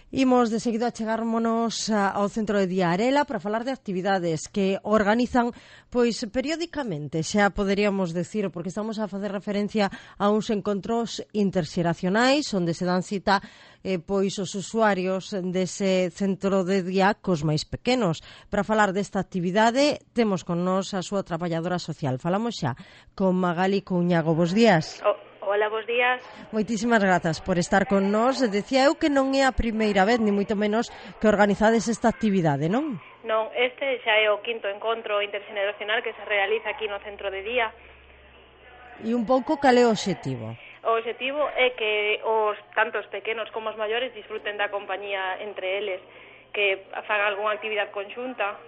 Imos de seguido a chegármonos ao centro de día Arela para falar de actividades que organizan pois periódicamente, xa poderíamos decir, porque estamos a facer referencia a uns encontros interxeracionais onde se dan cita pois os usuarios dese centro de día cos máis pequenos. Para falar desta actividade temos con nós a súa traballadora social. Falamos xa con Magali Cuñago. Bos días. Hola, bos días. Moitísimas grazas por estar con nós. Decía eu que non é a primeira vez, ni moito menos, que organizades esta actividade, non? Non, este xa é o quinto encontro interxeracional que se realiza aquí no centro de día. E un pouco cal é o obxectivo? O obxectivo é que tanto os pequenos como os maiores disfruten da compañía entre eles, que fagan algunha actividade conxunta.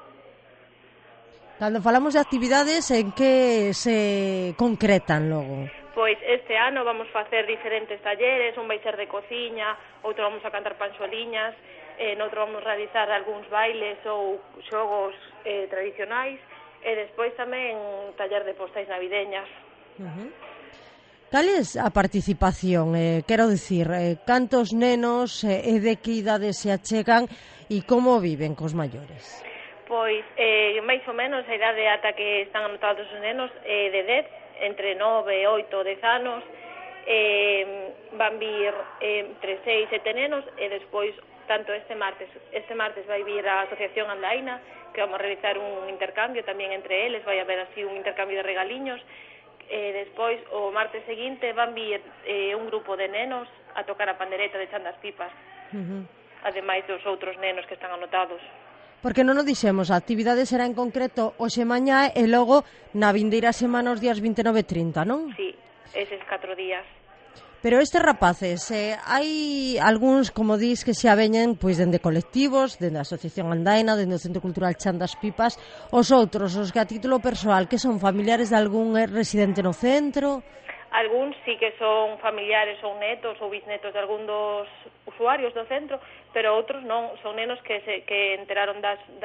Cando falamos de actividades, en que se concretan logo? Pois este ano vamos facer diferentes talleres, un vai ser de cociña, outro vamos a cantar panxoliñas, noutro vamos realizar algúns bailes ou xogos tradicionais, e despois tamén un taller de postais navideñas. Cal é a participación? Quero dicir, cantos nenos e de que idade se achegan e como viven cos maiores? Pois, máis ou menos, a idade ata que están anotados os nenos de 10, entre 9, 8, 10 anos, van vir entre 6 e 7 nenos, e despois, tanto este martes vai vir a Asociación Andaina, que vamos a realizar un intercambio tamén entre eles, vai haber así un intercambio de regaliños, e despois, o martes seguinte, van vir un grupo de nenos a tocar a pandereta de Chan das Pipas, ademais dos outros nenos que están anotados. Porque non o dixemos, a actividade será en concreto hoxe mañá e logo na vindeira semana os días 29 e 30, non? Sí, eses 4 días. Pero estes rapaces, hai algúns, como dis, que xa veñen pois dende colectivos, dende a Asociación Andaina, dende o Centro Cultural Chan das Pipas, os outros, os que a título persoal, que son familiares de algún residente no centro? Algúns sí que son familiares ou netos ou bisnetos de algún dos usuarios do centro, pero outros non, son nenos que enteraron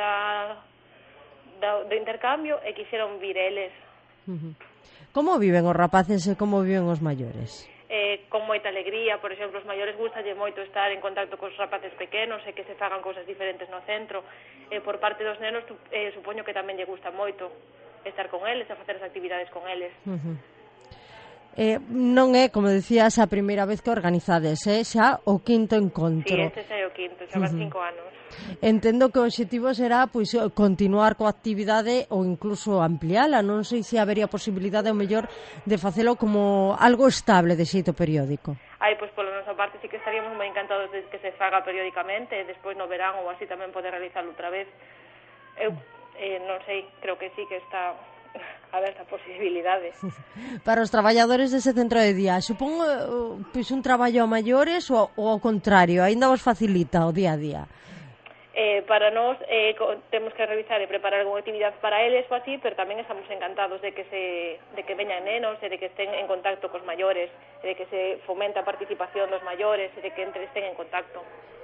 do intercambio e quixeron vir eles. Como viven os rapaces e como viven os maiores? Con moita alegría, por exemplo, os maiores gustalle moito estar en contacto cos rapaces pequenos e que se fagan cousas diferentes no centro. Por parte dos nenos, supoño que tamén lle gusta moito estar con eles, a facer as actividades con eles. Non é, como decías, a primeira vez que organizades, xa o quinto encontro. Sí, este xa é o quinto, xa van 5 anos. Entendo que o obxectivo será pois continuar coa actividade ou incluso ampliala. Non sei se habería posibilidade ou mellor de facelo como algo estable de xeito periódico. Pois pola nosa parte sí que estaríamos moi encantados de que se faga periódicamente, e despois no verán ou así tamén poder realizarlo outra vez. Eu non sei, creo que sí que está a ver esta posibilidade. Para os traballadores dese centro de día, supongo pois un traballo a maiores ou ao contrario, aínda vos facilita o día a día? Para nós temos que revisar e preparar algunha actividade para eles ou así, pero tamén estamos encantados de que veñan nenos e de que estén en contacto cos maiores, e de que se fomenta a participación dos maiores e de que entre estén en contacto.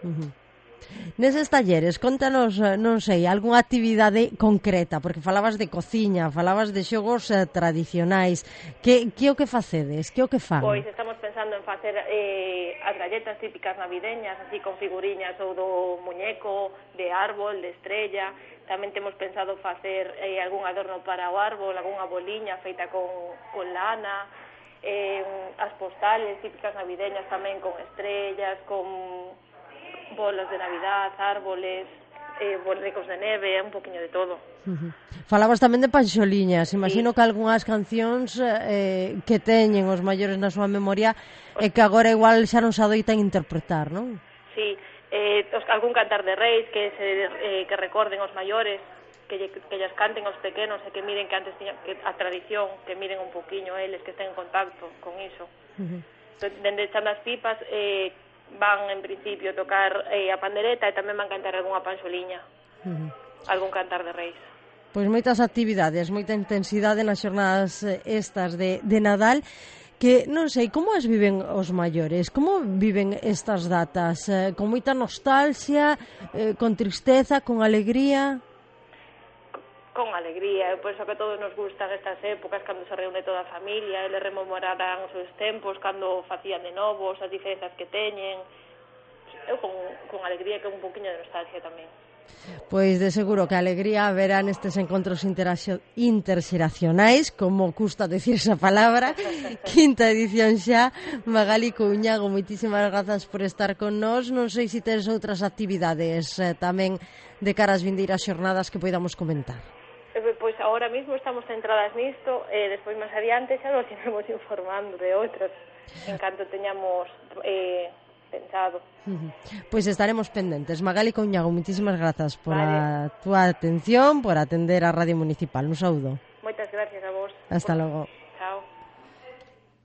Neses talleres, contanos, non sei, algunha actividade concreta, porque falabas de cociña, falabas de xogos tradicionais. Que o que facedes? Que o que fan? Pois estamos pensando en facer as galletas típicas navideñas, así con figuriñas ou do muñeco, de árbol, de estrella. Tamén temos pensado facer algún adorno para o árbol, algunha boliña feita con lana, as postales típicas navideñas tamén con estrellas, con bolas de Navidad, árboles, borricos de neve, un poquinho de todo. Falabas tamén de panxoliñas. Imagino que algunhas cancións que teñen os maiores na súa memoria e que agora igual xa non se adoitan interpretar, non? Sí, algún cantar de reis que recorden os maiores, que lles canten aos pequenos e que miren que antes tiñan a tradición, que miren un poquinho eles, que estén en contacto con iso. Dende Chan das Pipas van en principio tocar a pandereta e tamén van cantar algunha panxoliña, algún cantar de reis. Pois moitas actividades, moita intensidade nas xornadas estas de Nadal, que non sei, como as viven os maiores? Como viven estas datas? Con moita nostalgia, con tristeza, con alegría? Con alegría, por eso que a todos nos gustan estas épocas, cando se reúne toda a familia, eles rememorarán os seus tempos, cando facían de novos, as diferenzas que teñen, eu con alegría e con un poquinho de nostalgia tamén. Pois de seguro que a alegría haberá nestes encontros interxeracionais, como custa decir esa palabra. Quinta edición xa. Magali Couñago, moitísimas grazas por estar con nós. Non sei se tens outras actividades tamén de cara ás vindeiras xornadas que poidamos comentar. Pois agora mesmo estamos centradas nisto, despois máis adiante xa nos iremos informando de outras en canto teñamos pensado. Pois estaremos pendentes. Magali Couñago, moitísimas grazas por a túa atención, por atender a Radio Municipal. Un saúdo. Moitas gracias a vos. Hasta logo.